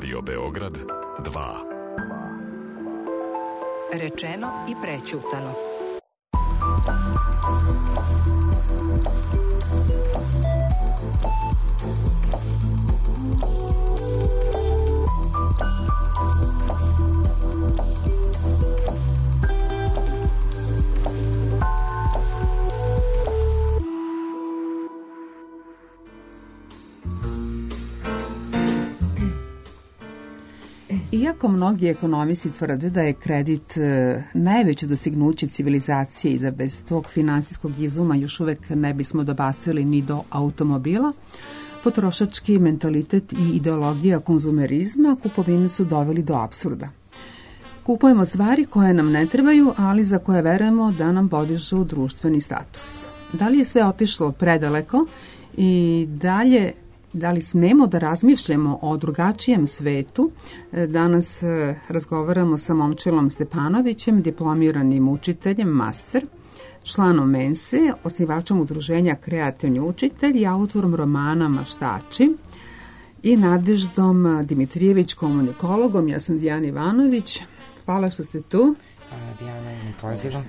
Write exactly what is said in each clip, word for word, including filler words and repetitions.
Radio Beograd dva. Rečeno i prećutano. Iako mnogi ekonomisti tvrde da je kredit e, najveće dostignuće civilizacije i da bez tog finansijskog izuma još uvek ne bismo dobacili ni do automobila, potrošački mentalitet i ideologija konzumerizma kupovinu su doveli do apsurda. Kupujemo stvari koje nam ne trebaju, ali za koje verujemo da nam podižu društveni status. Da li je sve otišlo predaleko i dalje da li smemo da razmišljamo o drugačijem svetu? Danas razgovaramo sa Momčilom Stepanovićem, diplomiranim učiteljem, master, članom Mense, osnivačom udruženja Kreativni učitelj i autorom romana Maštači, i Nadeždom Dimitrijević, komunikologom. Ja sam Dijana Ivanović. Hvala što ste tu. Hvala Dijana i pozivom.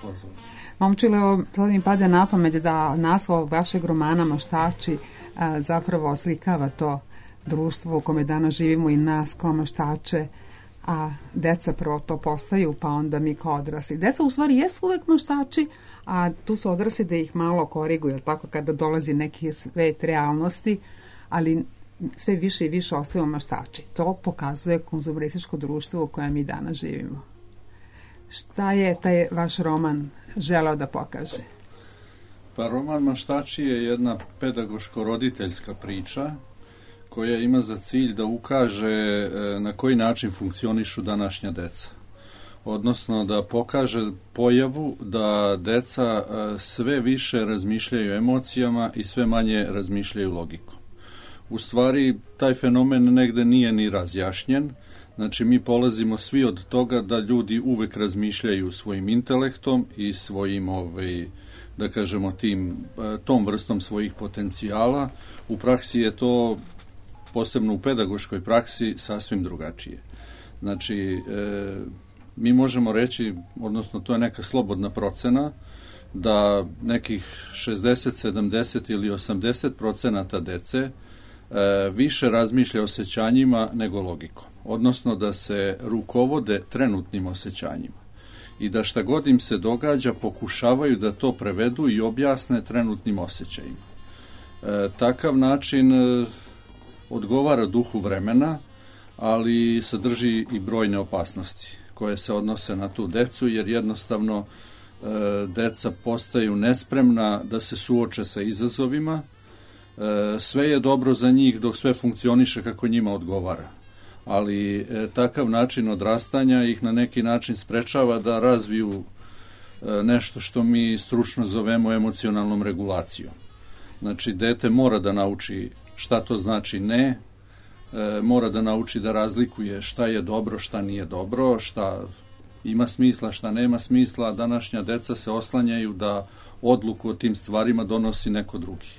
Momčilo, to mi pada na pamet da naslov vašeg romana Maštači a, zapravo oslikava to društvo u kome danas živimo i nas kao maštače, a deca prvo to postaju, pa onda mi kao odrasli. Deca u stvari jesu uvek maštači, a tu su odrasli da ih malo koriguju, tako kada dolazi neki svet realnosti, ali sve više i više ostajemo maštači. To pokazuje konzumerističko društvo u kojem mi danas živimo. Šta je taj vaš roman želeo da pokaže? Pa roman Maštači je jedna pedagoško-roditeljska priča koja ima za cilj da ukaže na koji način funkcionišu današnja deca. Odnosno da pokaže pojavu da deca sve više razmišljaju emocijama i sve manje razmišljaju logikom. U stvari, taj fenomen negde nije ni razjašnjen. Znači, mi polazimo svi od toga da ljudi uvek razmišljaju svojim intelektom i svojim, ovaj, da kažemo, tim, tom vrstom svojih potencijala. U praksi je to, posebno u pedagoškoj praksi, sasvim drugačije. Znači, e, mi možemo reći, odnosno to je neka slobodna procena, da nekih šezdeset, sedamdeset ili osamdeset procenata dece e, više razmišlja osjećanjima nego logikom. Odnosno da se rukovode trenutnim osjećanjima i da šta god im se događa pokušavaju da to prevedu i objasne trenutnim osjećajima. E, takav način e, odgovara duhu vremena, ali sadrži i brojne opasnosti koje se odnose na tu decu, jer jednostavno e, deca postaju nespremna da se suoče sa izazovima. E, sve je dobro za njih dok sve funkcioniše kako njima odgovara. Ali e, takav način odrastanja ih na neki način sprečava da razviju e, nešto što mi stručno zovemo emocionalnom regulacijom. Znači, dete mora da nauči šta to znači ne, e, mora da nauči da razlikuje šta je dobro, šta nije dobro, šta ima smisla, šta nema smisla, a današnja deca se oslanjaju da odluku o tim stvarima donosi neko drugi.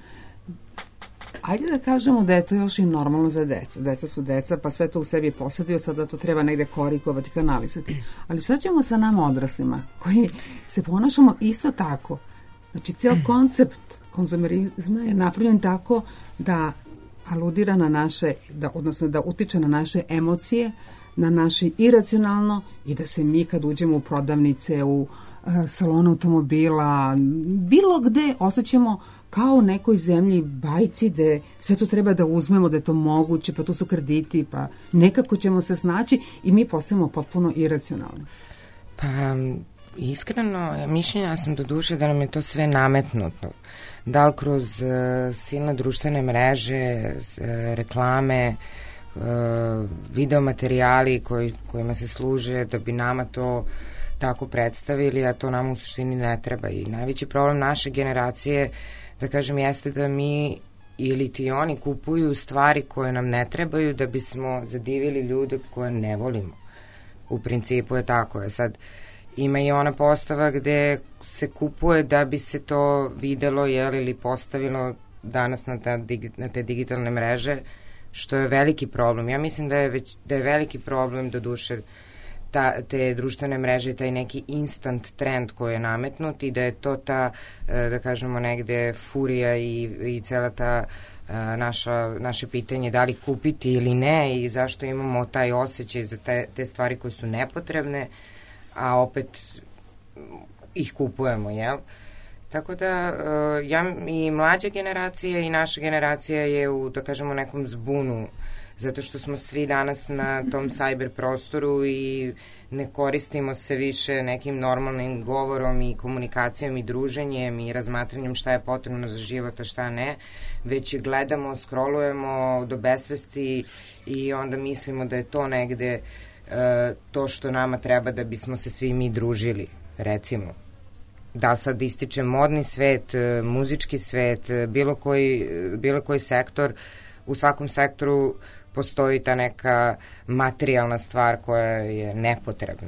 Ajde da kažemo da je to još i normalno za decu. Deca su deca, pa sve to u sebi posadio, sada to treba negde korigovati, kanalizati. Ali sad ćemo sa nama odraslima, koji se ponašamo isto tako. Znači, cijel koncept konzumerizma je napravljen tako da aludira na naše, da, odnosno da utiče na naše emocije, na naše iracionalno, i da se mi kad uđemo u prodavnice, u uh, salon automobila, bilo gde osjećamo kao u nekoj zemlji bajci gde sve to treba da uzmemo, da je to moguće, pa tu su krediti, pa nekako ćemo se snaći i mi postajemo potpuno iracionalni. Pa iskreno, mišljenja sam do duše da nam je to sve nametnuto. Da li kroz uh, silne društvene mreže, uh, reklame, uh, videomaterijali koji, kojima se služe da bi nama to tako predstavili, a to nam u suštini ne treba. I najveći problem naše generacije, da kažem, jeste da mi ili ti oni kupuju stvari koje nam ne trebaju da bismo zadivili ljude koje ne volimo. U principu je tako. Je sad, ima i ona postava gde se kupuje da bi se to videlo, jel, ili postavilo danas na, ta, na te digitalne mreže, što je veliki problem. Ja mislim da je, već, da je veliki problem do duše ta, te društvene mreže, taj neki instant trend koji je nametnut i da je to ta, da kažemo negde, furija i, i cela ta naša, naše pitanje da li kupiti ili ne i zašto imamo taj osjećaj za te, te stvari koje su nepotrebne, a opet ih kupujemo, jel? Tako da ja i mlađa generacija i naša generacija je u, da kažemo, nekom zbunu, zato što smo svi danas na tom cyber prostoru i ne koristimo se više nekim normalnim govorom i komunikacijom i druženjem i razmatranjem šta je potrebno za život, a šta ne, već gledamo, scrollujemo do besvesti i onda mislimo da je to negde uh, to što nama treba da bismo se svi mi družili, recimo. Da li sad ističe modni svet, muzički svet, bilo koji, bilo koji sektor, u svakom sektoru postoji ta neka materijalna stvar koja je nepotrebna.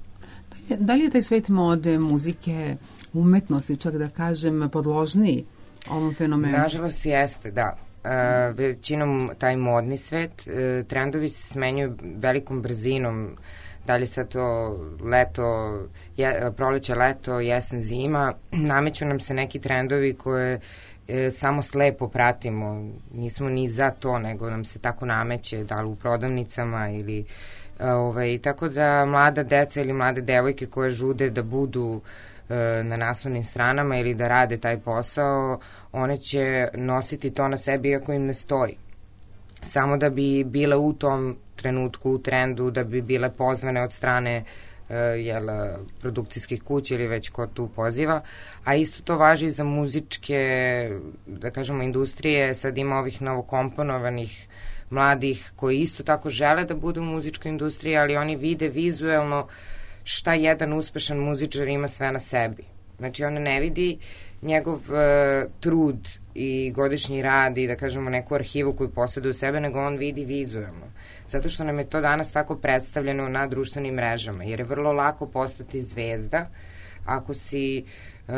Da li je taj svet mode, muzike, umetnosti, čak da kažem, podložniji ovom fenomenu? Nažalost jeste, da. E, većinom taj modni svet, e, trendovi se smenjuju velikom brzinom, da li sad to leto, je, proleće, leto, jesen, zima, nameću nam se neki trendovi koje e, samo slepo pratimo, nismo ni za to, nego nam se tako nameće, da li u prodavnicama ili e, ovaj, tako da mlada deca ili mlade devojke koje žude da budu e, na naslovnim stranama ili da rade taj posao, one će nositi to na sebi iako im ne stoji. Samo da bi bile u tom trenutku, u trendu, da bi bile pozvane od strane uh, jel, produkcijskih kuća ili već ko tu poziva, a isto to važi i za muzičke, da kažemo, industrije. Sad ima ovih novokomponovanih mladih koji isto tako žele da budu u muzičkoj industriji, ali oni vide vizuelno šta jedan uspešan muzičar ima sve na sebi. Znači, on ne vidi njegov uh, trud i godišnji rad i, da kažemo, neku arhivu koju posjeduje u sebe, nego on vidi vizuelno. Zato što nam je to danas tako predstavljeno na društvenim mrežama, jer je vrlo lako postati zvezda ako si, uh,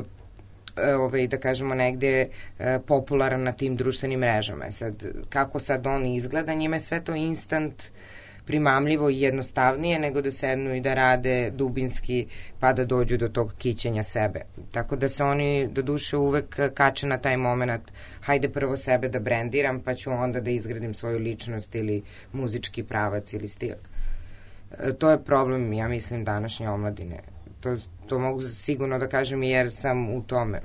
ovaj, da kažemo, negde uh, popularan na tim društvenim mrežama. Sad, kako sad on izgleda, njima je sve to instant primamljivo i jednostavnije nego da sednu i da rade dubinski pa da dođu do tog kićenja sebe. Tako da se oni do duše uvek kače na taj moment, hajde prvo sebe da brendiram pa ću onda da izgradim svoju ličnost ili muzički pravac ili stil. E, to je problem, ja mislim, današnje omladine. To, to mogu sigurno da kažem jer sam u tome.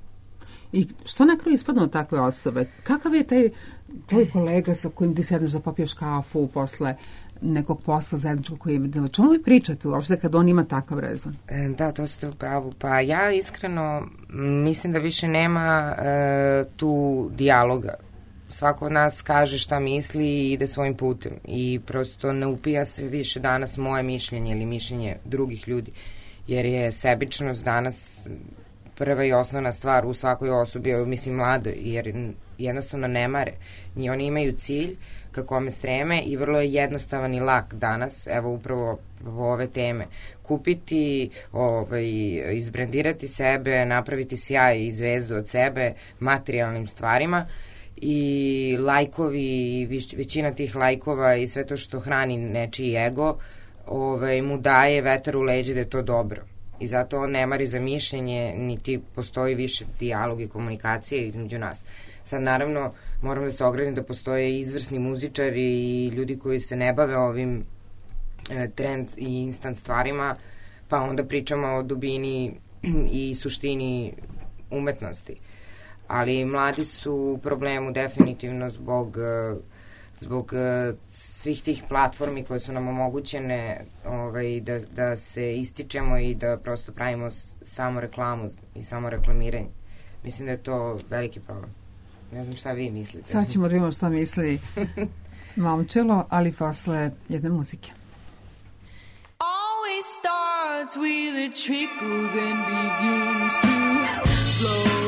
I što na kraju ispadno od takve osobe? Kakav je taj tvoj kolega sa kojim ti sedneš da popiješ kafu posle nekog posla zajedničkog koji je... O čemu vi pričate uopšte kad on ima takav rezon? E, da, to ste u pravu. Pa ja iskreno mislim da više nema e, tu dijaloga. Svako od nas kaže šta misli i ide svojim putem. I prosto ne upija se više danas moje mišljenje ili mišljenje drugih ljudi. Jer je sebičnost danas prva i osnovna stvar u svakoj osobi, mislim mladoj, jer jednostavno ne mare. I oni imaju cilj ka kome streme i vrlo je jednostavan i lak danas, evo upravo ove teme. Kupiti, ovaj, izbrendirati sebe, napraviti sjaj i zvezdu od sebe materijalnim stvarima i lajkovi, većina tih lajkova i sve to što hrani nečiji ego, ovaj, mu daje vetar u leđe da je to dobro. I zato on ne mari za mišljenje, niti postoji više dijalog i komunikacije između nas. Sad, naravno, moram da se ogradim da postoje izvrsni muzičari i ljudi koji se ne bave ovim e, trend i instant stvarima, pa onda pričamo o dubini i suštini umetnosti. Ali mladi su u problemu definitivno zbog, zbog svih tih platformi koje su nam omogućene ovaj, da, da se ističemo i da prosto pravimo samo reklamu i samo reklamiranje. Mislim da je to veliki problem. Ne znam šta vi mislite. Sad ćemo da vidimo šta misli Momčilo, ali posle jedne muzike. Always starts with a trickle, then begins to flow.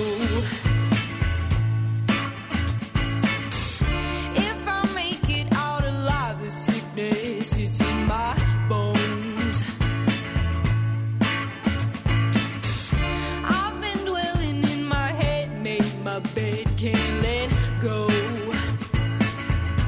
If I make it out alive, the sickness, it's in my bones. I've been dwelling in my head, made my bed, can't let go.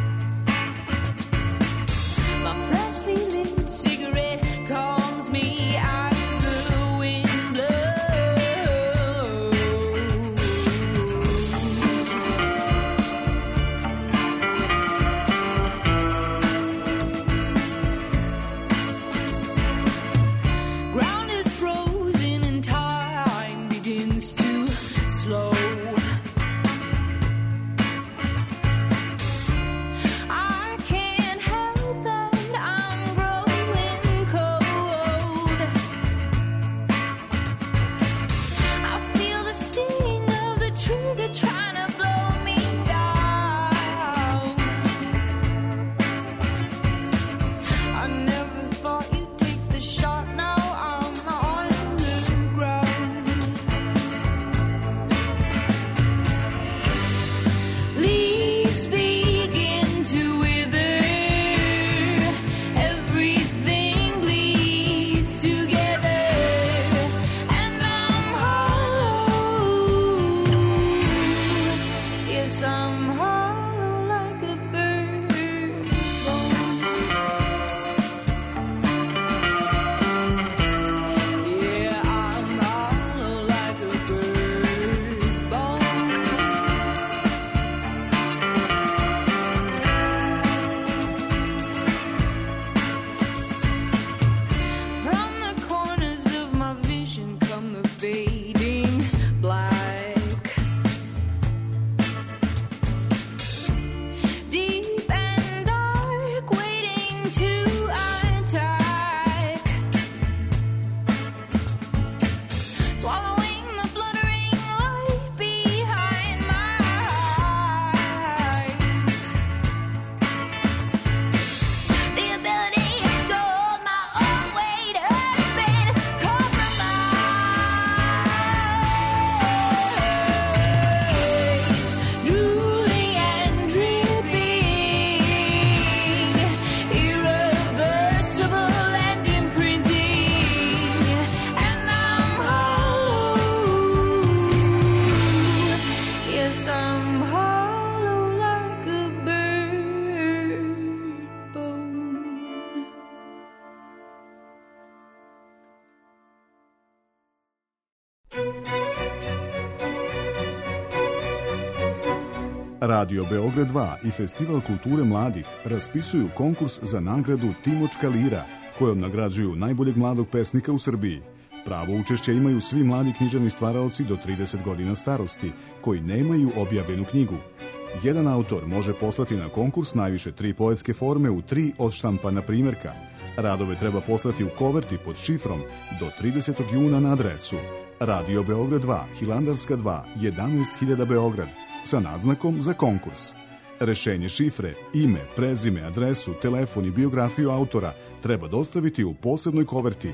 Radio Beograd dva i Festival kulture mladih raspisuju konkurs za nagradu Timočka lira, kojom nagrađuju najboljeg mladog pesnika u Srbiji. Pravo učešće imaju svi mladi književni stvaraoci do trideset godina starosti, koji nemaju objavljenu knjigu. Jedan autor može poslati na konkurs najviše tri poetske forme u tri odštampana primjerka. Radove treba poslati u koverti pod šifrom do tridesetog juna na adresu Radio Beograd dva, Hilandarska dva, jedanaest hiljada Beograd, sa naznakom za konkurs. Rešenje šifre, ime, prezime, adresu, telefon i biografiju autora treba dostaviti u posebnoj koverti.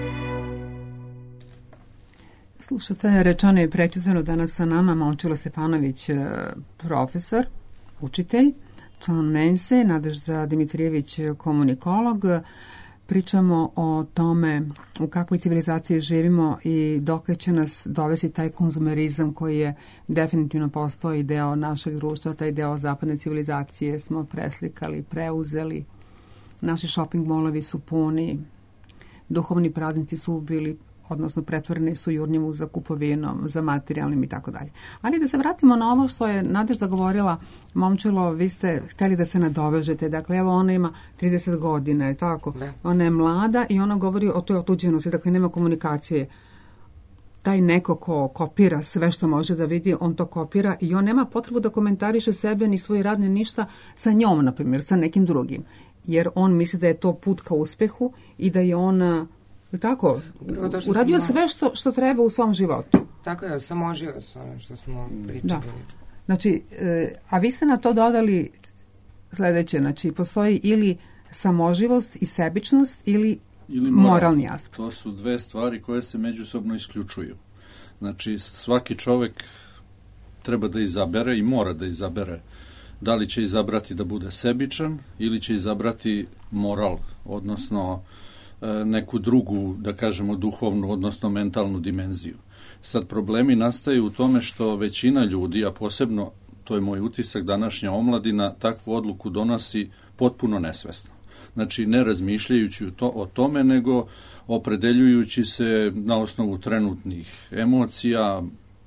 Slušate Rečeno i prečitano, danas sa nama Momčilo Stepanović, profesor, učitelj, član Mense, Nadežda Dimitrijević, komunikolog. Pričamo o tome u kakvoj civilizaciji živimo i dokle će nas dovesti taj konzumerizam koji je definitivno postao i deo našeg društva, taj deo zapadne civilizacije smo preslikali, preuzeli. Naši shopping molovi su puni, duhovni praznici su bili, odnosno pretvoreni su jurnjevu za kupovinom, za materijalnim i tako dalje. Ali da se vratimo na ovo što je Nadežda govorila, Momčilo, vi ste htjeli da se nadovežete. Dakle, evo ona ima trideset godina, je tako? Da. Ona je mlada i ona govori o toj otuđenosti, dakle nema komunikacije. Taj neko ko kopira sve što može da vidi, on to kopira i on nema potrebu da komentariše sebe ni svoj rad ni ništa sa njom, na primjer, sa nekim drugim. Jer on misli da je to put ka uspehu i da je on... Tako, uradio smo... sve što, što treba u svom životu. Tako je, samoživio s onim što smo pričali. Da. Znači, a vi ste na to dodali sljedeće, znači postoji ili samoživost i sebičnost ili, ili moralni aspekt. To su dve stvari koje se međusobno isključuju. Znači, svaki čovjek treba da izabere i mora da izabere da li će izabrati da bude sebičan ili će izabrati moral, odnosno neku drugu, da kažemo, duhovnu, odnosno mentalnu dimenziju. Sad problemi nastaju u tome što većina ljudi, a posebno, to je moj utisak, današnja omladina, takvu odluku donosi potpuno nesvesno. Znači, ne razmišljajući to, o tome, nego opredeljujući se na osnovu trenutnih emocija,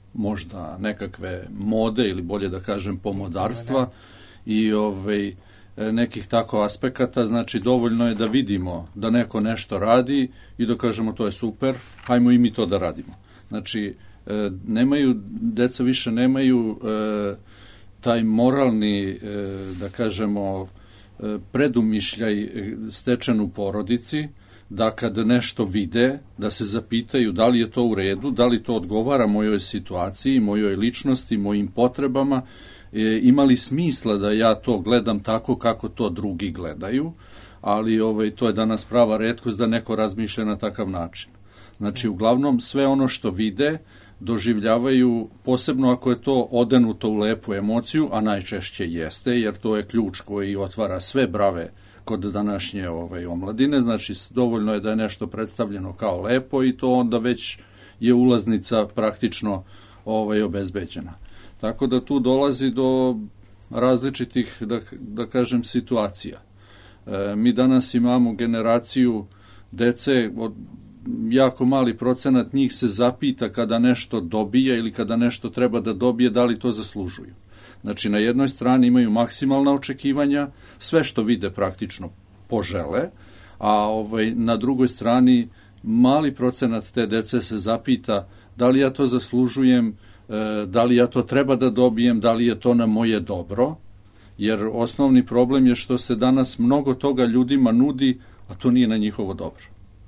možda nekakve mode ili bolje da kažem pomodarstva i ovaj nekih tako aspekata, znači dovoljno je da vidimo da neko nešto radi i da kažemo to je super, hajmo i mi to da radimo. Znači, nemaju, deca više nemaju e, taj moralni, e, da kažemo, e, predumišljaj stečen u porodici, da kad nešto vide, da se zapitaju da li je to u redu, da li to odgovara mojoj situaciji, mojoj ličnosti, mojim potrebama, E, imali smisla da ja to gledam tako kako to drugi gledaju, ali ovaj, to je danas prava retkost da neko razmišlja na takav način. Znači, uglavnom, sve ono što vide doživljavaju, posebno ako je to odenuto u lepu emociju, a najčešće jeste, jer to je ključ koji otvara sve brave kod današnje ovaj, omladine. Znači, dovoljno je da je nešto predstavljeno kao lepo i to onda već je ulaznica praktično ovaj, obezbeđena. Tako da tu dolazi do različitih, da, da kažem, situacija. E, mi danas imamo generaciju dece, od, jako mali procenat njih se zapita kada nešto dobije ili kada nešto treba da dobije, da li to zaslužuju. Znači, na jednoj strani imaju maksimalna očekivanja, sve što vide praktično požele, a ovaj, na drugoj strani mali procenat te dece se zapita da li ja to zaslužujem, da li ja to treba da dobijem, da li je to na moje dobro, jer osnovni problem je što se danas mnogo toga ljudima nudi, a to nije na njihovo dobro.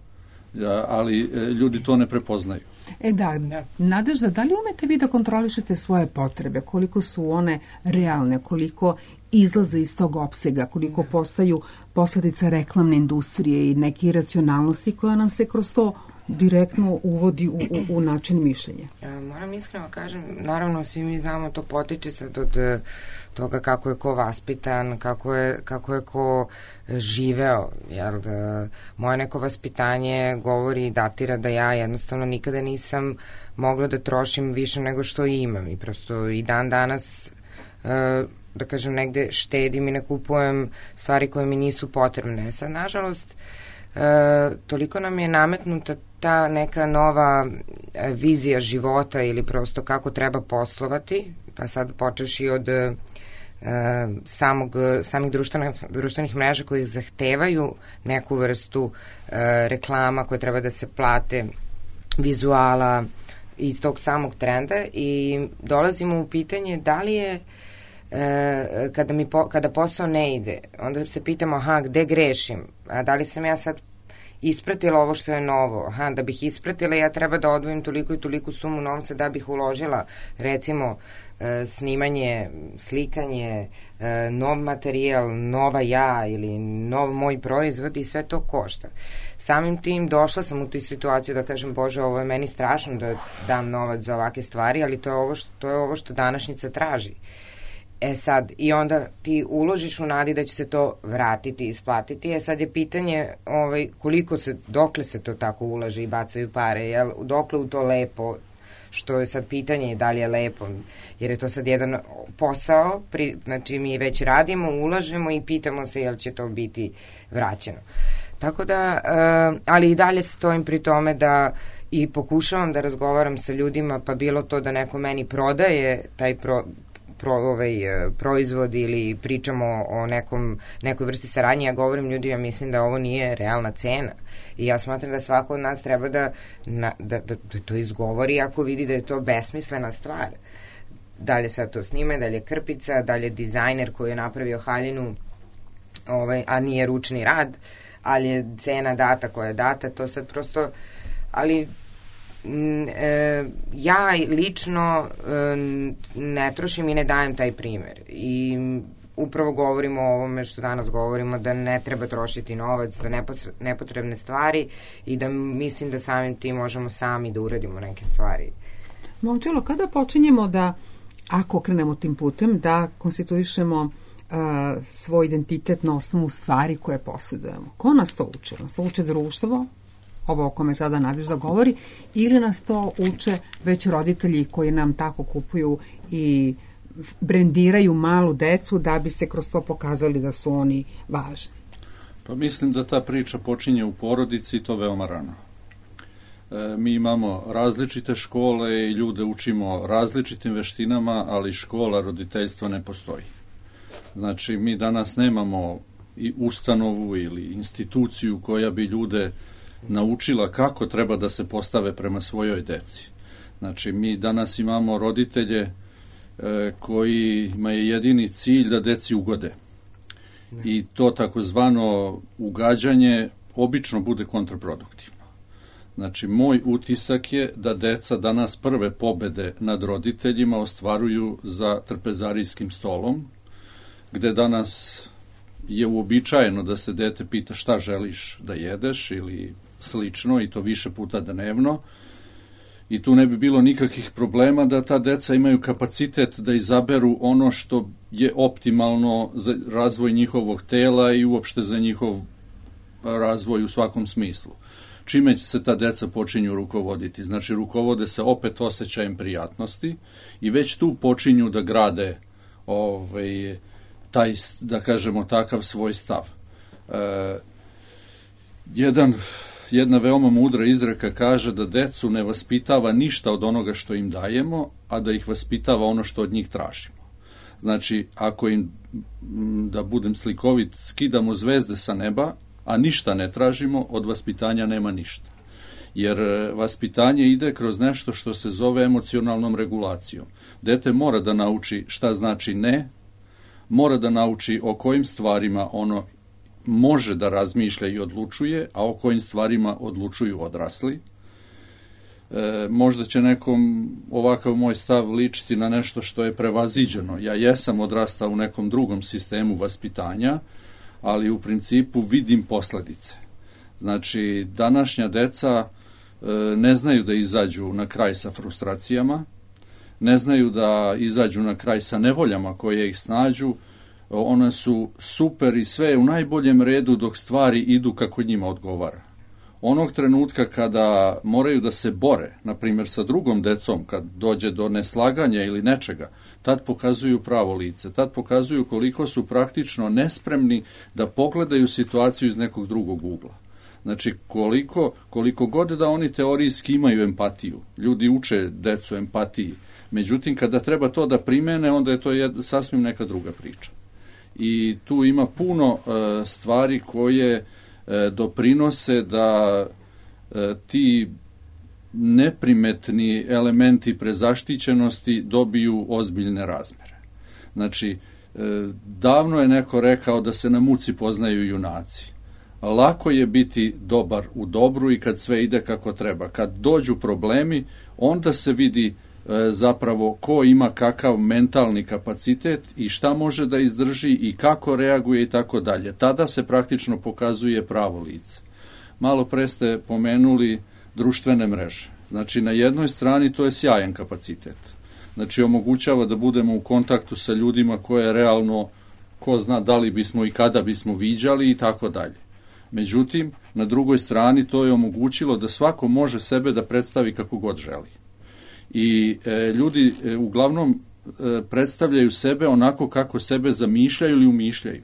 Ali ljudi to ne prepoznaju. E da, Nadežda, da li umete vi da kontrolišete svoje potrebe, koliko su one realne, koliko izlaze iz tog opsega, koliko postaju posledica reklamne industrije i neke iracionalnosti koja nam se kroz to direktno uvodi u, u, u način mišljenja? Moram iskreno kažem, naravno svi mi znamo, to potiče sad od toga kako je ko vaspitan, kako je, kako je ko živeo, jer da, moje neko vaspitanje govori i datira da ja jednostavno nikada nisam mogla da trošim više nego što imam i prosto i dan danas da kažem negde štedim i ne kupujem stvari koje mi nisu potrebne. Sad, nažalost, E, toliko nam je nametnuta ta neka nova e, vizija života ili prosto kako treba poslovati, pa sad počeši od e, samog, samih društvenih, društvenih mreža koji zahtevaju neku vrstu reklama koje treba da se plate, vizuala i tog samog trenda, i dolazimo u pitanje da li je e, kada, mi po, kada posao ne ide, onda se pitamo, aha, gde grešim, a da li sam ja sad ispratila ovo što je novo, aha, da bih ispratila ja treba da odvojim toliko i toliko sumu novca da bih uložila, recimo e, snimanje, slikanje, e, nov materijal, nova ja ili nov moj proizvod, i sve to košta. Samim tim došla sam u tu situaciju da kažem, Bože, ovo je meni strašno da dam novac za ovake stvari, ali to je ovo što, to je ovo što današnjica traži. E sad, i onda ti uložiš u nadi da će se to vratiti, isplatiti. E sad je pitanje ovaj, koliko se, dokle se to tako ulaže i bacaju pare, jel, dokle u to lepo, što je sad pitanje da li je lepo, jer je to sad jedan posao, pri, znači mi već radimo, ulažemo i pitamo se jel će to biti vraćeno. Tako da, uh, ali i dalje stojim pri tome da i pokušavam da razgovaram sa ljudima, pa bilo to da neko meni prodaje taj pro, pro, ovaj, proizvod ili pričamo o nekom, nekoj vrsti saradnje, ja govorim ljudima, ja mislim da ovo nije realna cena. I ja smatram da svako od nas treba da, na, da, da, da to izgovori ako vidi da je to besmislena stvar. Dalje sad to snima, dalje krpica, dalje dizajner koji je napravio haljinu, ovaj, a nije ručni rad, ali je cena data koja je data, to sad prosto, ali m, e, ja lično e, ne trošim i ne dajem taj primer, i upravo govorimo o ovome što danas govorimo, da ne treba trošiti novac za nepotrebne stvari i da mislim da samim tim možemo sami da uradimo neke stvari. Momčilo, kada počinjemo da, ako krenemo tim putem, da konstituišemo Uh, svoj identitet na osnovu stvari koje posjedujemo? Ko nas to uče? Nas to uče društvo, ovo o kome sada Nadežda govori, ili nas to uče već roditelji koji nam tako kupuju i brendiraju malu decu da bi se kroz to pokazali da su oni važni? Pa mislim da ta priča počinje u porodici i to veoma rano. E, mi imamo različite škole i ljude učimo različitim veštinama, ali škola roditeljstva ne postoji. Znači, mi danas nemamo i ustanovu ili instituciju koja bi ljude naučila kako treba da se postave prema svojoj deci. Znači, mi danas imamo roditelje e, kojima je jedini cilj da deci ugode. I to takozvano ugađanje obično bude kontraproduktivno. Znači, moj utisak je da deca danas prve pobede nad roditeljima ostvaruju za trpezarijskim stolom, gde danas je uobičajeno da se dete pita šta želiš da jedeš ili slično, i to više puta dnevno, i tu ne bi bilo nikakvih problema da ta deca imaju kapacitet da izaberu ono što je optimalno za razvoj njihovog tela i uopšte za njihov razvoj u svakom smislu. Čime će se ta deca počinju rukovoditi? Znači, rukovode se opet osjećajem prijatnosti i već tu počinju da grade ovaj, taj, da kažemo, takav svoj stav. E, jedan, jedna veoma mudra izreka kaže da decu ne vaspitava ništa od onoga što im dajemo, a da ih vaspitava ono što od njih tražimo. Znači, ako im, da budem slikovit, skidamo zvezde sa neba, a ništa ne tražimo, od vaspitanja nema ništa. Jer vaspitanje ide kroz nešto što se zove emocionalnom regulacijom. Dete mora da nauči šta znači ne, mora da nauči o kojim stvarima ono može da razmišlja i odlučuje, a o kojim stvarima odlučuju odrasli. E, možda će nekom ovakav moj stav ličiti na nešto što je prevaziđeno. Ja jesam odrastao u nekom drugom sistemu vaspitanja, ali u principu vidim posledice. Znači, današnja deca e, ne znaju da izađu na kraj sa frustracijama, ne znaju da izađu na kraj sa nevoljama koje ih snađu, one su super i sve u najboljem redu dok stvari idu kako njima odgovara. Onog trenutka kada moraju da se bore, na primjer sa drugom decom, kad dođe do neslaganja ili nečega, tad pokazuju pravo lice, tad pokazuju koliko su praktično nespremni da pogledaju situaciju iz nekog drugog ugla. Znači, koliko, koliko god da oni teorijski imaju empatiju, ljudi uče decu empatiji, Međutim, kada treba to da primene, onda je to jed, sasvim neka druga priča. I tu ima puno e, stvari koje e, doprinose da e, ti neprimetni elementi prezaštićenosti dobiju ozbiljne razmere. Znači, e, davno je neko rekao da se na muci poznaju junaci. Lako je biti dobar u dobru i kad sve ide kako treba. Kad dođu problemi, onda se vidi e, zapravo ko ima kakav mentalni kapacitet i šta može da izdrži i kako reaguje i tako dalje. Tada se praktično pokazuje pravo lice. Malo pre ste pomenuli društvene mreže. Znači, na jednoj strani to je sjajan kapacitet. Znači, omogućava da budemo u kontaktu sa ljudima koje realno, ko zna da li bismo i kada bismo viđali i tako dalje. Međutim, na drugoj strani to je omogućilo da svako može sebe da predstavi kako god želi. I e, ljudi e, uglavnom e, predstavljaju sebe onako kako sebe zamišljaju ili umišljaju.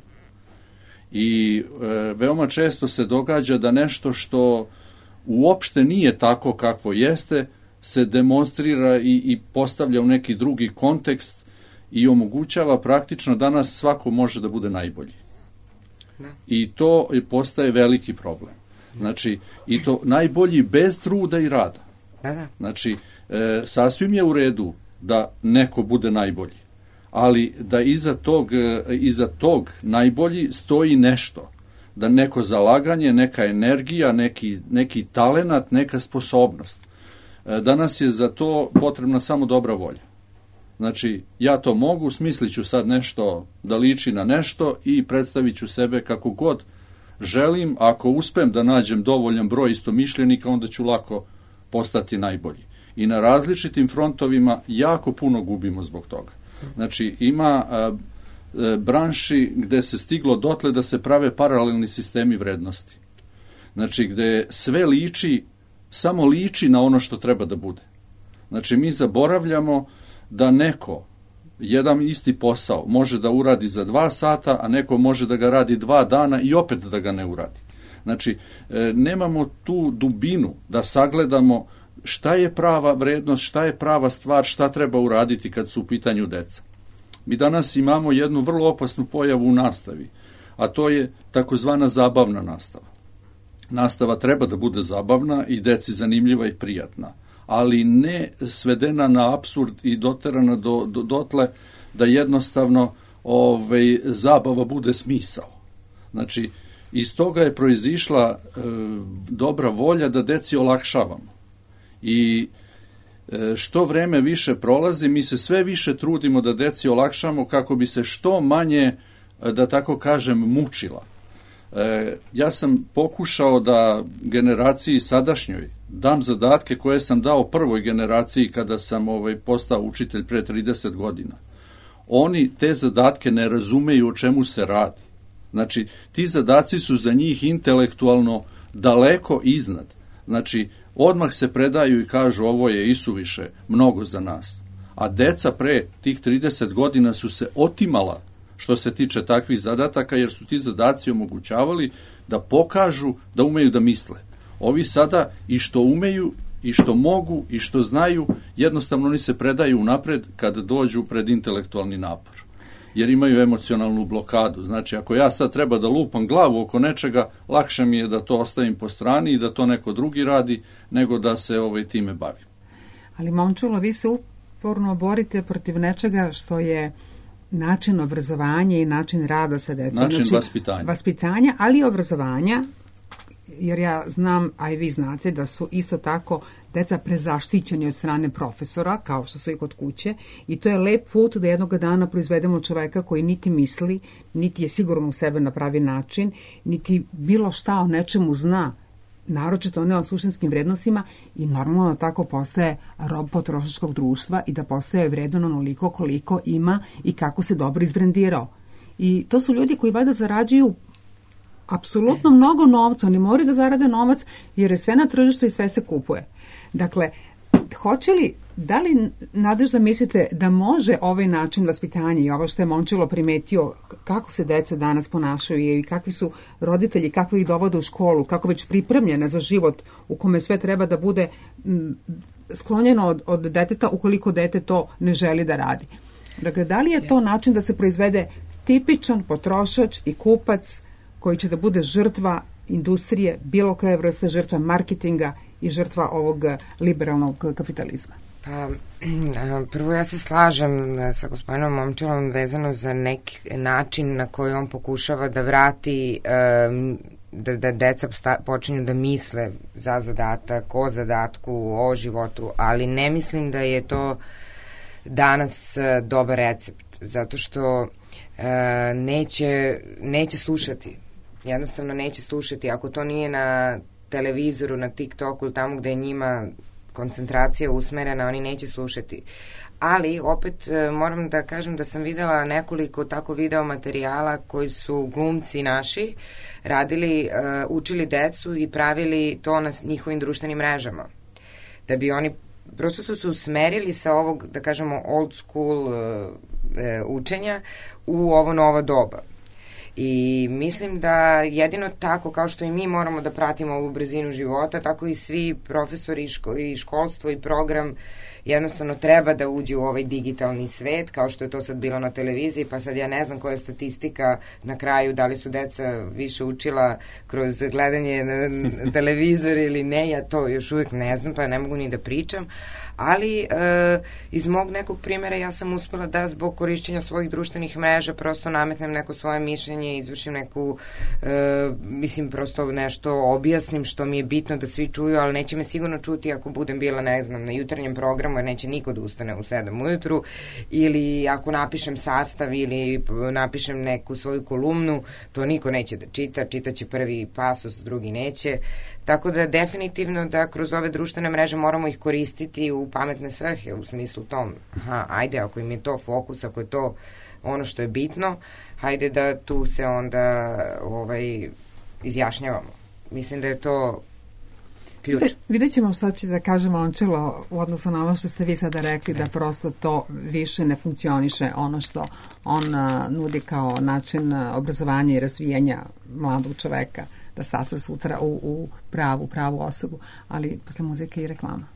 I e, veoma često se događa da nešto što uopšte nije tako kakvo jeste, se demonstrira i, i postavlja u neki drugi kontekst i omogućava praktično danas svako može da bude najbolji. Da. I to postaje veliki problem. Znači, i to najbolji bez truda i rada. Da, da. Znači, e, sasvim je u redu da neko bude najbolji, ali da iza tog, e, iza tog najbolji stoji nešto. Da neko zalaganje, neka energija, neki, neki talenat, neka sposobnost. E, danas je za to potrebna samo dobra volja. Znači, ja to mogu, smislit ću sad nešto da liči na nešto i predstavit ću sebe kako god želim. Ako uspem da nađem dovoljan broj istomišljenika, onda ću lako postati najbolji. I na različitim frontovima jako puno gubimo zbog toga. Znači, ima a, a, branši gde se stiglo dotle da se prave paralelni sistemi vrednosti. Znači, gde sve liči, samo liči na ono što treba da bude. Znači, mi zaboravljamo da neko, jedan isti posao, može da uradi za dva sata, a neko može da ga radi dva dana i opet da ga ne uradi. Znači, e, nemamo tu dubinu da sagledamo šta je prava vrednost, šta je prava stvar, šta treba uraditi kad su u pitanju deca. Mi danas imamo jednu vrlo opasnu pojavu u nastavi, a to je takozvana zabavna nastava. Nastava treba da bude zabavna i deci zanimljiva i prijatna, ali ne svedena na apsurd i doterana do, do, dotle da jednostavno ovaj, zabava bude smisao. Znači, iz toga je proizišla e, dobra volja da deci olakšavamo. I e, što vreme više prolazi, mi se sve više trudimo da deci olakšamo kako bi se što manje, da tako kažem, mučila. E, ja sam pokušao da generaciji sadašnjoj dam zadatke koje sam dao prvoj generaciji kada sam ovaj, postao učitelj pre trideset godina. Oni te zadatke ne razumeju o čemu se radi. Znači, ti zadaci su za njih intelektualno daleko iznad. Znači, odmah se predaju i kažu ovo je isuviše mnogo za nas. A deca pre tih trideset godina su se otimala što se tiče takvih zadataka, jer su ti zadaci omogućavali da pokažu da umeju da misle. Ovi sada i što umeju, i što mogu, i što znaju, jednostavno oni se predaju unapred kada dođu pred intelektualni napor. Jer imaju emocionalnu blokadu. Znači, ako ja sad treba da lupam glavu oko nečega, lakše mi je da to ostavim po strani i da to neko drugi radi, nego da se ovaj, time bavim. Ali, Momčilo, vi se uporno borite protiv nečega što je način obrazovanja i način rada sa decom. Način znači, vaspitanja. Vaspitanja, ali i obrazovanja, jer ja znam, a i vi znate, da su isto tako deca prezaštićeni od strane profesora, kao što su i kod kuće, i to je lep put da jednog dana proizvedemo čoveka koji niti misli, niti je siguran u sebe na pravi način, niti bilo šta o nečemu zna, naročito ne o suštinskim vrednostima, i normalno da tako postaje rob potrošačkog društva i da postaje vredan onoliko koliko ima i kako se dobro izbrendirao. I to su ljudi koji valjda zarađuju apsolutno mnogo novca, oni moraju da zarade novac jer je sve na tržištu i sve se kupuje. Dakle, hoće li, da li Nadežda mislite da može ovaj način vaspitanja i ovo što je Momčilo primetio, kako se deca danas ponašaju i kakvi su roditelji, kako ih dovode u školu, kako već pripremljena za život u kome sve treba da bude sklonjeno od, od deteta ukoliko dete to ne želi da radi. Dakle, da li je to način da se proizvede tipičan potrošač i kupac koji će da bude žrtva industrije, bilo koja vrsta žrtva marketinga i žrtva ovog liberalnog kapitalizma? Pa, prvo ja se slažem sa gospodinom Momčilom vezano za neki način na koji on pokušava da vrati, da, da deca počinju da misle za zadatak, o zadatku, o životu, ali ne mislim da je to danas dobar recept, zato što neće, neće slušati. Jednostavno neće slušati. Ako to nije na televizoru, na TikToku ili tamo gde je njima koncentracija usmerena, oni neće slušati. Ali, opet, moram da kažem da sam videla nekoliko tako video materijala koji su glumci naši radili, učili decu i pravili to na njihovim društvenim mrežama. Da bi oni, prosto su se usmerili sa ovog, da kažemo, old school učenja u ovo novo doba. I mislim da jedino tako, kao što i mi moramo da pratimo ovu brzinu života, tako i svi profesori i, ško, i školstvo i program jednostavno treba da uđe u ovaj digitalni svet, kao što je to sad bilo na televiziji, pa sad ja ne znam koja je statistika na kraju, da li su deca više učila kroz gledanje na televizor ili ne, ja to još uvijek ne znam, pa ne mogu ni da pričam, ali e, iz mog nekog primjera ja sam uspela da zbog korišćenja svojih društvenih mreža prosto nametnem neko svoje mišljenje, izvršim neku, e, mislim, prosto nešto objasnim što mi je bitno da svi čuju, ali neće me sigurno čuti ako budem bila, ne znam, na jutarnjem programu, jer neće niko da ustane u sedam ujutru, ili ako napišem sastav ili napišem neku svoju kolumnu, to niko neće da čita, čitaće prvi pasus, drugi neće, tako da definitivno da kroz ove društvene mreže moramo ih koristiti u pametne svrhe, u smislu tom, aha, ajde, ako im je to fokus, ako je to ono što je bitno, hajde da tu se onda ovaj, izjašnjavamo. Mislim da je to ključ. Vide, vidjet ćemo šta će da kaže Momčilo u odnosu na ono što ste vi sada rekli, ne. Da prosto to više ne funkcioniše, ono što on a, nudi kao način a, obrazovanja i razvijanja mladog čoveka, da stasa sutra u, u pravu, pravu osobu, ali posle muzike i reklama.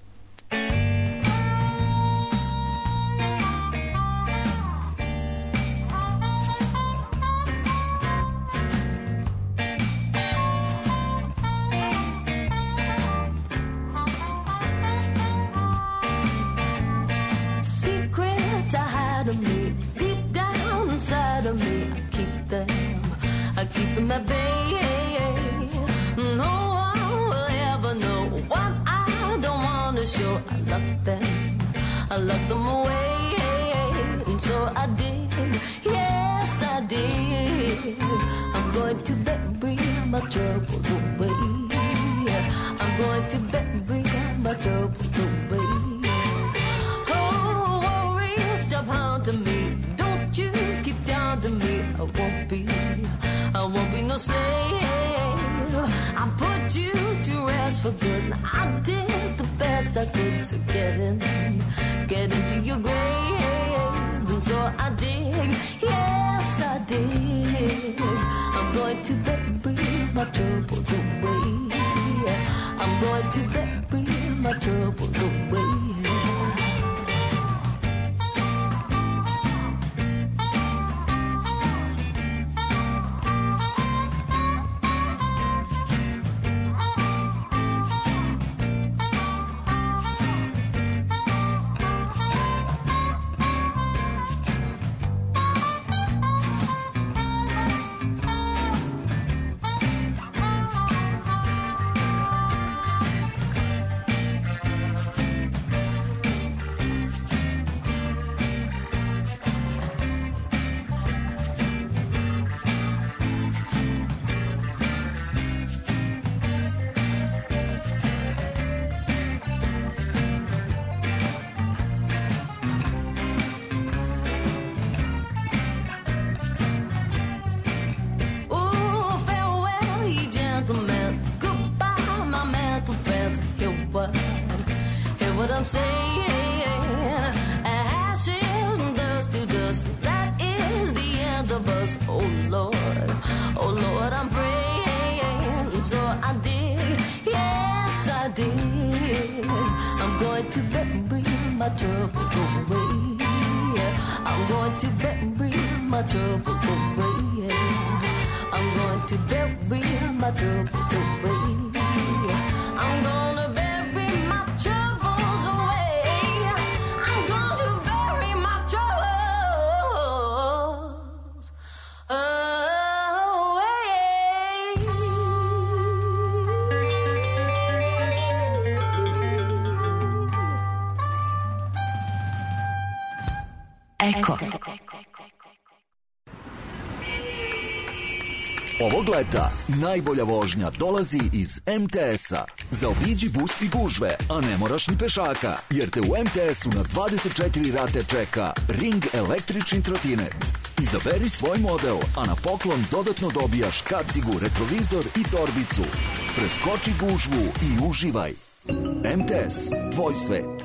I'm saying, ashes and dust to dust, that is the end of us. Oh Lord, oh Lord, I'm praying, so I did, yes I did. I'm going going to bury my troubles away. I'm going to bury my troubles away. I'm going to bury my troubles away. I'm gonna bury my troubles away. I'm going to bury my troubles Eko. Ovog leta najbolja vožnja dolazi iz em te es-a. Zaobiđi bus i gužve, a ne moraš ni pešaka, jer te u em te es-u na dvadeset četiri rate čeka Ring električni trotinet. Izaberi svoj model, a na poklon dodatno dobijaš kacigu, retrovizor i torbicu. Preskoči gužvu i uživaj. em te es, tvoj svet.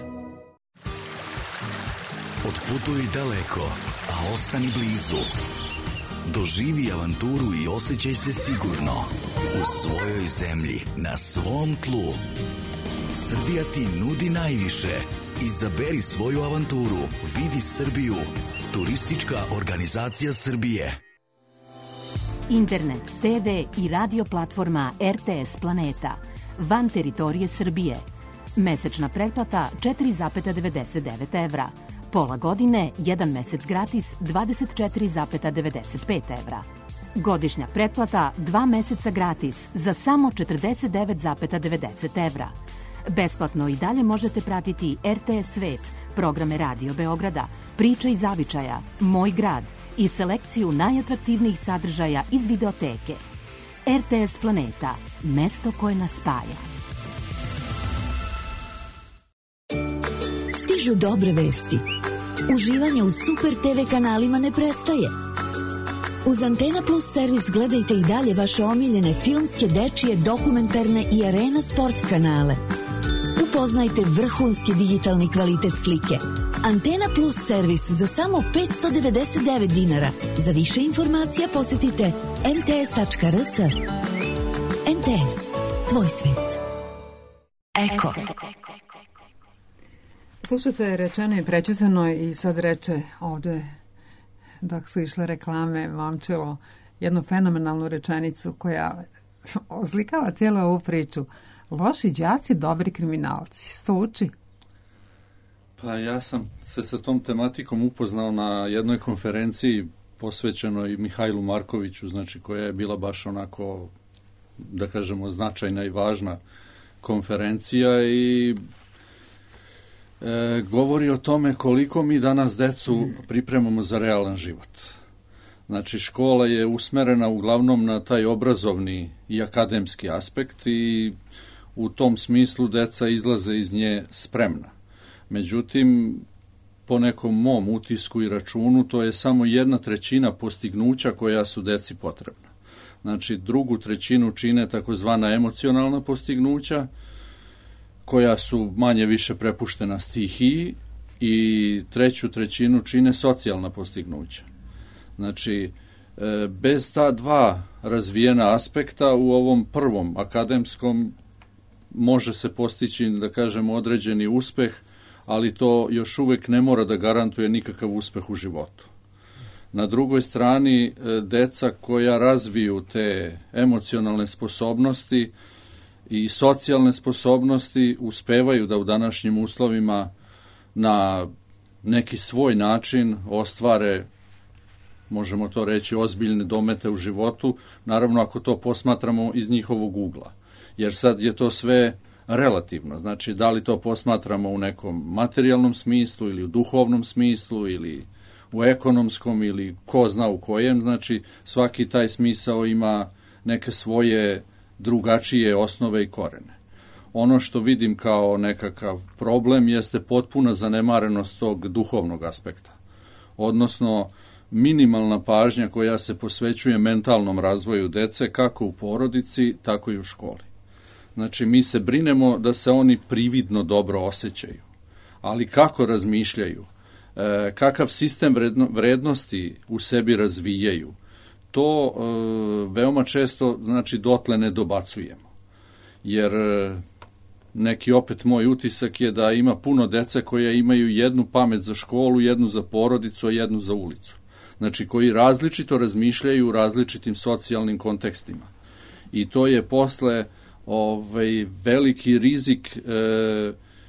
Otputuj daleko, a ostani blizu. Doživi avanturu i osjećaj se sigurno u svojoj zemlji, na svom tlu. Srbija ti nudi najviše. Izaberi svoju avanturu. Vidi Srbiju. Turistička organizacija Srbije. Internet, te ve i radio platforma er te es Planeta. Van teritorije Srbije. Mesečna pretplata četiri zarez devedeset devet evra. Pola godine, jedan mesec gratis, dvadeset četiri zarez devedeset pet evra. Godišnja pretplata, dva meseca gratis, za samo četrdeset devet zarez devedeset evra. Besplatno i dalje možete pratiti er te es Svet, programe Radio Beograda, Priče iz zavičaja, Moj grad i selekciju najatraktivnijih sadržaja iz videoteke. er te es Planeta, mesto koje nas spaja. Stižu dobre vesti. Uživanje u Super te ve kanalima ne prestaje. Uz Antena Plus servis gledajte i dalje vaše omiljene filmske, dečije, dokumentarne i arena sport kanale. Upoznajte vrhunski digitalni kvalitet slike. Antena Plus servis za samo petsto devedeset devet dinara. Za više informacija posetite em te es tačka er es. em te es, tvoj svet. Eko. Slušate, rečeno i prećutano i sad reče ovde, dok su išle reklame, Momčilo, jednu fenomenalnu rečenicu koja oslikava cijelu ovu priču. Loši đaci, dobri kriminalci. Sto uči? Pa ja sam se sa tom tematikom upoznao na jednoj konferenciji posvećenoj Mihajlu Markoviću, znači koja je bila baš onako, da kažemo, značajna i važna konferencija i e, govori o tome koliko mi danas decu pripremamo za realan život. Znači, škola je usmerena uglavnom na taj obrazovni i akademski aspekt i u tom smislu deca izlaze iz nje spremna. Međutim, po nekom mom utisku i računu, to je samo jedna trećina postignuća koja su deci potrebna. Znači, drugu trećinu čine takozvana emocionalna postignuća, koja su manje više prepuštena stihiji, i treću trećinu čine socijalna postignuća. Znači, bez ta dva razvijena aspekta u ovom prvom akademskom može se postići, da kažemo, određeni uspeh, ali to još uvek ne mora da garantuje nikakav uspeh u životu. Na drugoj strani, deca koja razviju te emocionalne sposobnosti i socijalne sposobnosti uspevaju da u današnjim uslovima na neki svoj način ostvare, možemo to reći, ozbiljne domete u životu, naravno ako to posmatramo iz njihovog ugla. Jer sad je to sve relativno. Znači, da li to posmatramo u nekom materijalnom smislu ili u duhovnom smislu ili u ekonomskom ili ko zna u kojem, znači svaki taj smisao ima neke svoje drugačije osnove i korene. Ono što vidim kao nekakav problem jeste potpuna zanemarenost tog duhovnog aspekta. Odnosno, minimalna pažnja koja se posvećuje mentalnom razvoju dece kako u porodici, tako i u školi. Znači, mi se brinemo da se oni prividno dobro osjećaju, ali kako razmišljaju, e, kakav sistem vredno, vrednosti u sebi razvijaju, to e, veoma često, znači, dotle ne dobacujemo. Jer e, neki opet moj utisak je da ima puno dece koja imaju jednu pamet za školu, jednu za porodicu, a jednu za ulicu. Znači, koji različito razmišljaju u različitim socijalnim kontekstima. I to je posle ovaj, veliki rizik e,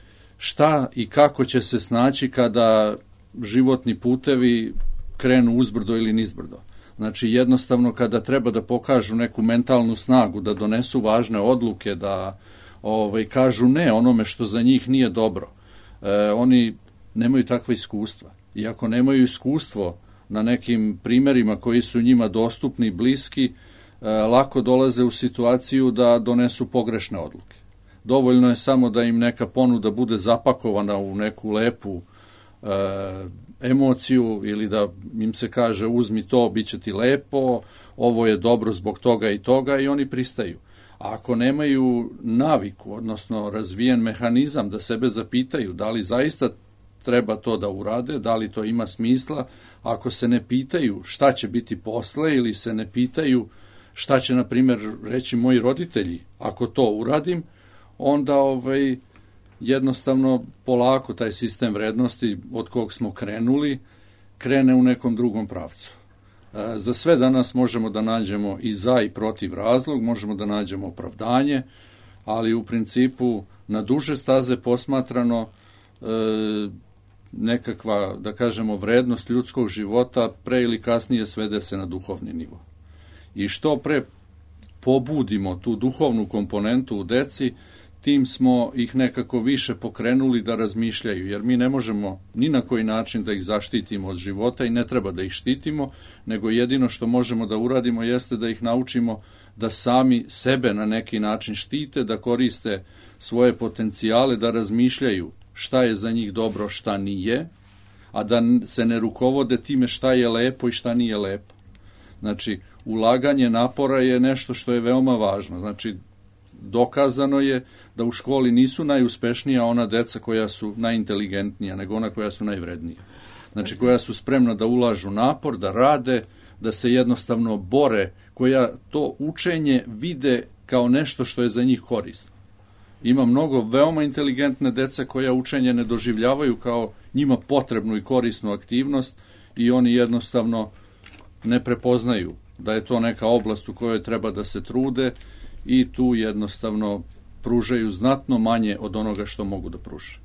šta i kako će se snaći kada životni putevi krenu uzbrdo ili nizbrdo. Znači, jednostavno kada treba da pokažu neku mentalnu snagu, da donesu važne odluke, da ovaj, kažu ne onome što za njih nije dobro, e, oni nemaju takva iskustva. I ako nemaju iskustvo na nekim primerima koji su njima dostupni, bliski, e, lako dolaze u situaciju da donesu pogrešne odluke. Dovoljno je samo da im neka ponuda bude zapakovana u neku lepu e, emociju ili da im se kaže uzmi to, bit će ti lepo, ovo je dobro zbog toga i toga i oni pristaju. A ako nemaju naviku, odnosno razvijen mehanizam da sebe zapitaju da li zaista treba to da urade, da li to ima smisla, ako se ne pitaju šta će biti posle ili se ne pitaju šta će, na primjer, reći moji roditelji ako to uradim, onda ovaj, jednostavno polako taj sistem vrednosti od kog smo krenuli krene u nekom drugom pravcu. E, za sve danas možemo da nađemo i za i protiv razlog, možemo da nađemo opravdanje, ali u principu na duže staze posmatrano e, nekakva, da kažemo, vrednost ljudskog života pre ili kasnije svede se na duhovni nivo. I što pre pobudimo tu duhovnu komponentu u deci, tim smo ih nekako više pokrenuli da razmišljaju, jer mi ne možemo ni na koji način da ih zaštitimo od života i ne treba da ih štitimo, nego jedino što možemo da uradimo jeste da ih naučimo da sami sebe na neki način štite, da koriste svoje potencijale, da razmišljaju šta je za njih dobro, šta nije, a da se ne rukovode time šta je lepo i šta nije lepo. Znači, ulaganje napora je nešto što je veoma važno. Znači, dokazano je da u školi nisu najuspešnija ona deca koja su najinteligentnija, nego ona koja su najvrednija. Znači, koja su spremna da ulažu napor, da rade, da se jednostavno bore, koja to učenje vide kao nešto što je za njih korisno. Ima mnogo veoma inteligentne dece koja učenje ne doživljavaju kao njima potrebnu i korisnu aktivnost i oni jednostavno ne prepoznaju da je to neka oblast u kojoj treba da se trude i tu jednostavno pružaju znatno manje od onoga što mogu da pruže.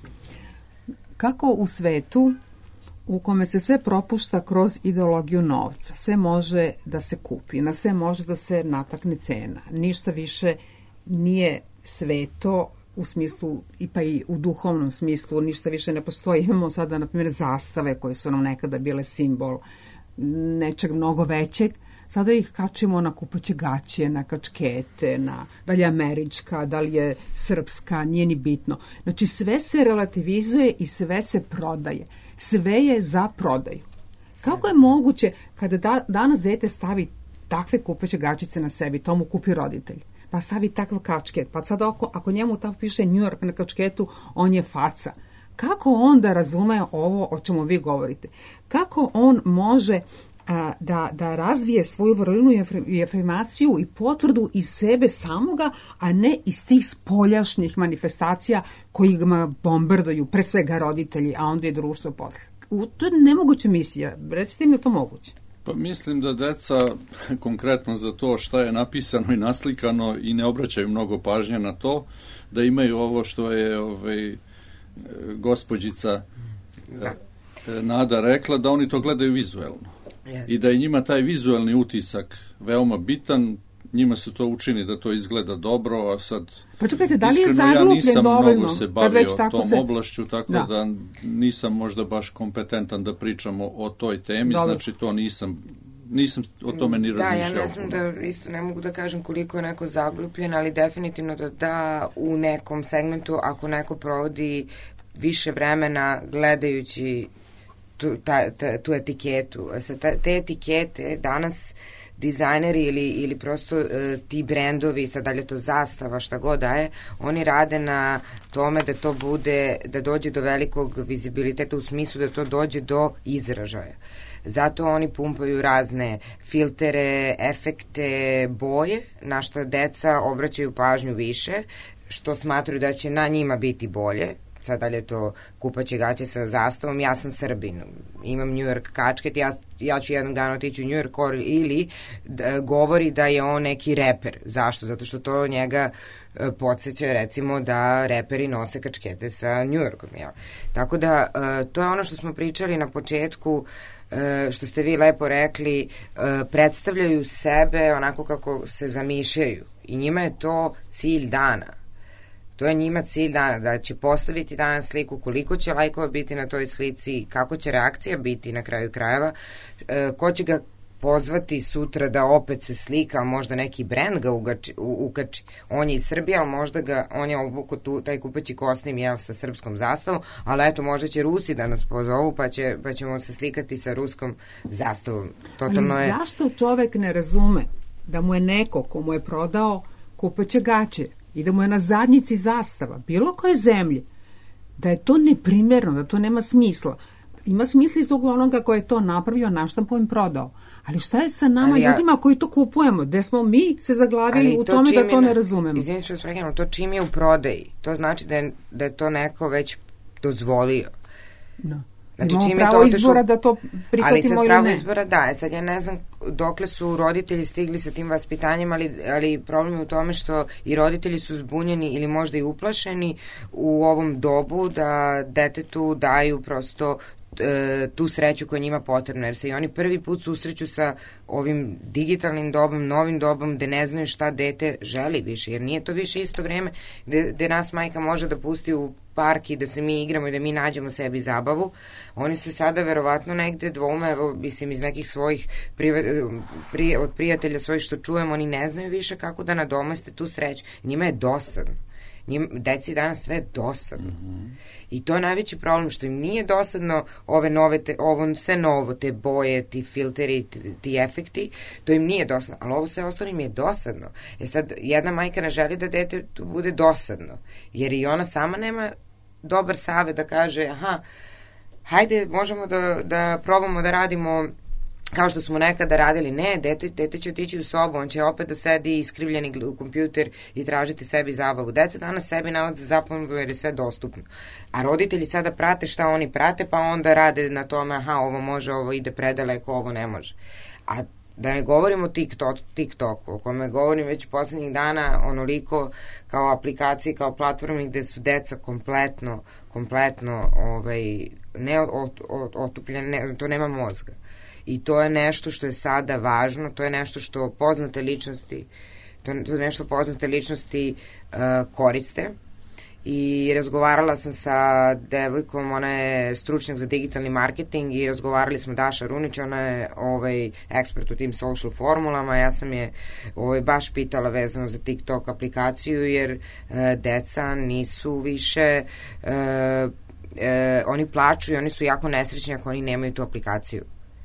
Kako u svetu u kome se sve propušta kroz ideologiju novca, sve može da se kupi, na sve može da se natakne cena, ništa više nije sveto u smislu, i pa i u duhovnom smislu, ništa više ne postoji. Imamo sada, na primjer, zastave koje su nam nekada bile simbol nečeg mnogo većeg, sada ih kačimo na kupaće gaće, na kačkete, na da li je američka, da li je srpska, nije ni bitno. Znači, sve se relativizuje i sve se prodaje. Sve je za prodaju. Kako je moguće kada da, danas dete stavi takve kupaće gačice na sebi, to mu kupi roditelj, pa stavi takav kačket, pa sad ako, ako njemu tamo piše New York na kačketu, on je faca. Kako on da razume ovo o čemu vi govorite? Kako on može a, da, da razvije svoju vrlinu i afirmaciju i potvrdu iz sebe samoga, a ne iz tih spoljašnjih manifestacija koji ga bombarduju, pre svega roditelji, a onda i društvo posle? U, to je nemoguća misija. Recite mi je to moguće. Pa mislim da deca konkretno za to šta je napisano i naslikano i ne obraćaju mnogo pažnje na to, da imaju ovo što je ovaj, gospođica da. Nada rekla, da oni to gledaju vizuelno. Yes. I da je njima taj vizuelni utisak veoma bitan, njima se to učini da to izgleda dobro, a sad pa čekajte, da li je iskreno ja nisam dovoljno, mnogo se bavio tom se... oblašću, tako da. da nisam možda baš kompetentan da pričamo o toj temi, dobro. Znači to nisam nisam o tome ni razmišljao. Da, ja ne znam da, isto ne mogu da kažem koliko je neko zaglupljen, ali definitivno da da u nekom segmentu, ako neko provodi više vremena gledajući tu, ta, ta, tu etiketu. Te, te etikete danas dizajneri ili, ili prosto e, ti brendovi, sad dalje to zastava, šta god da je, oni rade na tome da to bude, da dođe do velikog vizibiliteta u smislu da to dođe do izražaja. Zato oni pumpaju razne filtere, efekte, boje, na šta deca obraćaju pažnju više, što smatruju da će na njima biti bolje, sad dalje to kupaće gaće sa zastavom, ja sam Srbin, imam New York kačket, ja, ja ću jednog dana otići u New York, ili da, govori da je on neki reper. Zašto? Zato što to njega e, podsjeća recimo da reperi nose kačkete sa New Yorkom. Ja. Tako da e, to je ono što smo pričali na početku, e, što ste vi lepo rekli, e, predstavljaju sebe onako kako se zamišljaju i njima je to cilj dana. To je njima cilj dana, da će postaviti danas sliku, koliko će lajkova biti na toj slici, kako će reakcija biti na kraju krajeva, e, ko će ga pozvati sutra da opet se slika, možda neki brend ga ugači, u, ukači. On je iz Srbije, ali možda ga, on je obuko tu, taj kupaći kostim, jel, sa srpskom zastavom, ali eto, možda će Rusi da nas pozovu, pa, će, pa ćemo se slikati sa ruskom zastavom. Totalno ali je... zašto čovek ne razume da mu je neko ko mu je prodao kupaće gaće i da mu je na zadnjici zastava bilo koje zemlje, da je to neprimjerno, da to nema smisla. Ima smisla iz ugla onoga ko je to napravio, naštampao im prodao. Ali šta je sa nama ja, ljudima koji to kupujemo? Gde smo mi se zaglavili u to tome da to ne razumemo? Izvinite što vas prekinem, to čim je u prodaji, to znači da je, da je to neko već dozvolio. No. Znači, imamo čim pravo je to izbora da to prihvatimo ili ne. Ali sad pravo izbora da, sad ja ne znam dokle su roditelji stigli sa tim vaspitanjem, ali, ali problem je u tome što i roditelji su zbunjeni ili možda i uplašeni u ovom dobu da detetu daju prosto e, tu sreću koja njima potrebna, jer se i oni prvi put susreću sa ovim digitalnim dobom, novim dobom, gde ne znaju šta dete želi više, jer nije to više isto vreme gde, gde nas majka može da pusti u park i da se mi igramo i da mi nađemo sebi zabavu. Oni se sada verovatno negde dvoume, evo, mislim, iz nekih svojih priva, prije, od prijatelja svojih što čujemo, oni ne znaju više kako da nadomeste tu sreću. Njima je dosadno. Njim, deci danas sve je dosadno. Mm-hmm. I to je najveći problem, što im nije dosadno ove nove, te, ovo sve novo, te boje, ti filteri, ti, ti efekti, to im nije dosadno, ali ovo sve ostalo im je dosadno. E sad, jedna majka ne želi da dete bude dosadno, jer i ona sama nema dobar savet da kaže, aha, hajde, možemo da, da probamo da radimo kao što smo nekada radili. Ne, dete, dete će otići u sobu, on će opet da sedi iskrivljeni u kompjuter i tražiti sebi zabavu. Deca danas sebi nalaze zabavu jer je sve dostupno. A roditelji sada prate šta oni prate, pa onda rade na tome, aha, ovo može, ovo ide predaleko, ovo ne može. A da ne govorimo o TikTok, TikToku, o kome govorim već poslednjih dana, onoliko kao aplikaciji, kao platformi gde su deca kompletno, kompletno ovaj, ne ot, ot, otupljene, ne, to nema mozga. I to je nešto što je sada važno, to je nešto što poznate ličnosti, to je nešto poznate ličnosti uh, koriste. I razgovarala sam sa devojkom, ona je stručnjak za digitalni marketing i razgovarali smo, Daša Runić, ona je ovaj, ekspert u tim social formulama, ja sam je ovaj, baš pitala vezano za TikTok aplikaciju, jer uh, deca nisu više, uh, uh, oni plaču i oni su jako nesrećni ako oni nemaju tu aplikaciju.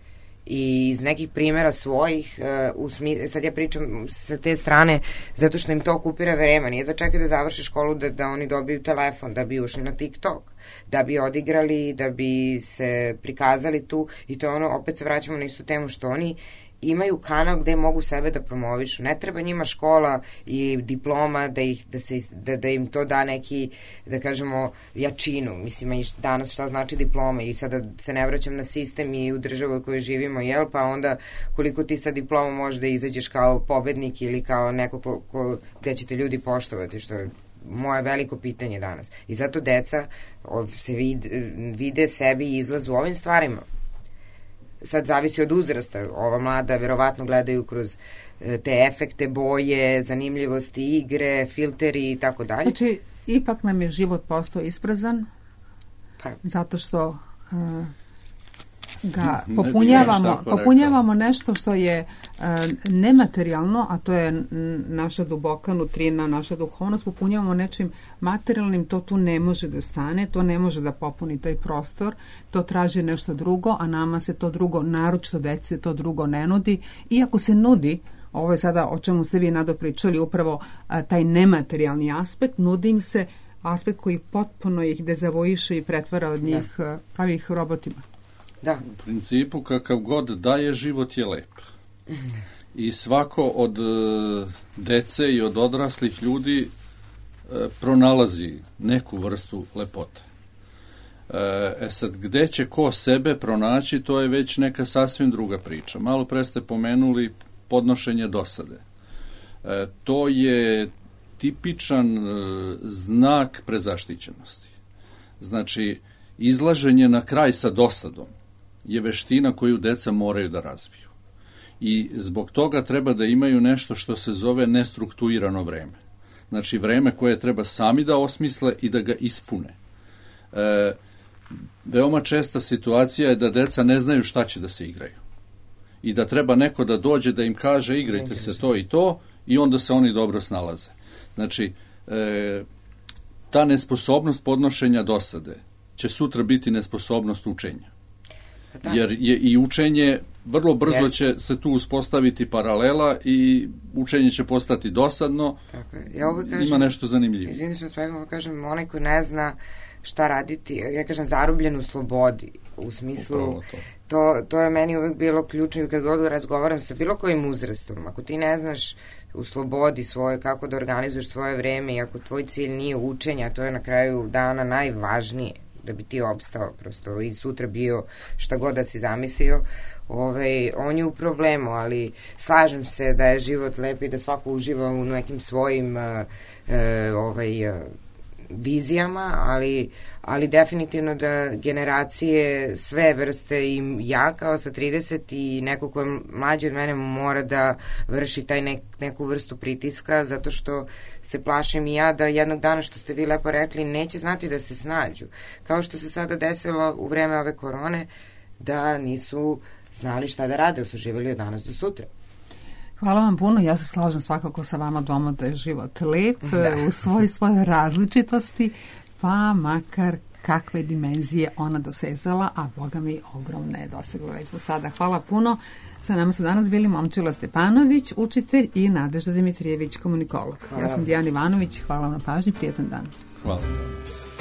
I iz nekih primjera svojih, uh, u smi, sad ja pričam sa te strane zato što im to okupira vreme, nije da čekaju da završe školu da, da oni dobiju telefon, da bi ušli na TikTok, da bi odigrali, da bi se prikazali tu, i to je ono, opet se vraćamo na istu temu, što oni imaju kanal gde mogu sebe da promovišu. Ne treba njima škola i diploma da, ih, da, se, da, da im to da neki, da kažemo, jačinu. Mislim, i danas šta znači diploma, i sada se ne vraćam na sistem i u državu u kojoj živimo, jel, pa onda koliko ti sa diplomom možeš da izađeš kao pobednik ili kao neko ko, ko, gde ćete ljudi poštovati, što je moje veliko pitanje danas. I zato deca se vide, vide sebi izlaz u ovim stvarima. Sad zavisi od uzrasta. Ova mlada verovatno gledaju kroz te efekte, boje, zanimljivosti, igre, filteri i tako dalje. Znači, ipak nam je život postao isprazan, pa. Zato što uh, ga popunjavamo, popunjavamo nešto što je uh, nematerijalno, a to je naša duboka nutrina, naša duhovnost, popunjavamo nečim materijalnim, to tu ne može da stane, to ne može da popuni taj prostor, to traži nešto drugo, a nama se to drugo, naročito deci, to drugo ne nudi. Iako se nudi, ovo je sada o čemu ste vi, Nado, pričali, upravo a, taj nematerijalni aspekt, nudi im se aspekt koji potpuno ih dezavoiše i pretvara od njih, da. pravi ih robotima. Da. U principu, kakav god daje, život je lep. I svako od uh, dece i od odraslih ljudi uh, pronalazi neku vrstu lepote. E sad, gde će ko sebe pronaći, to je već neka sasvim druga priča. Malo pre ste pomenuli podnošenje dosade. E, to je tipičan e, znak prezaštićenosti. Znači, izlaženje na kraj sa dosadom je veština koju deca moraju da razviju. I zbog toga treba da imaju nešto što se zove nestrukturirano vreme. Znači, vreme koje treba sami da osmisle i da ga ispune. E, veoma česta situacija je da deca ne znaju šta će da se igraju. I da treba neko da dođe da im kaže igrajte se to i to i onda se oni dobro snalaze. Znači, e, ta nesposobnost podnošenja dosade će sutra biti nesposobnost učenja. Jer je i učenje, vrlo brzo će se tu uspostaviti paralela i učenje će postati dosadno. Tako je. Ja ovo kažem, ima nešto zanimljivo. Izvini što spekamo, kažem, onaj koji ne zna šta raditi, ja kažem zarubljen u slobodi, u smislu, to. To, to je meni uvek bilo ključno i kad god razgovaram sa bilo kojim uzrastom, ako ti ne znaš u slobodi svoje, kako da organizuješ svoje vreme i ako tvoj cilj nije učenja, to je na kraju dana najvažnije da bi ti opstao prosto i sutra bio šta god da si zamislio, ovaj, on je u problemu, ali slažem se da je život lep i da svako uživa u nekim svojim uh, uh, ovaj, uh, vizijama, ali, ali definitivno da generacije sve vrste i ja kao sa trideset i neko ko je mlađi od mene mora da vrši taj nek, neku vrstu pritiska zato što se plašim i ja da jednog dana, što ste vi lepo rekli, neće znati da se snađu. Kao što se sada desilo u vreme ove korone da nisu znali šta da rade, su živjeli od danas do sutra. Hvala vam puno, ja se slažem svakako sa vama dvoma da je život lep da. u svoj svojoj različitosti, pa makar kakve dimenzije ona dosezala, a Boga mi ogromne je dosegla već do sada. Hvala puno. Sa nama su danas bili Momčilo Stepanović, učitelj, i Nadežda Dimitrijević, komunikolog. Hvala. Ja sam Dijana Ivanović, hvala vam na pažnji, prijetan dan. Hvala.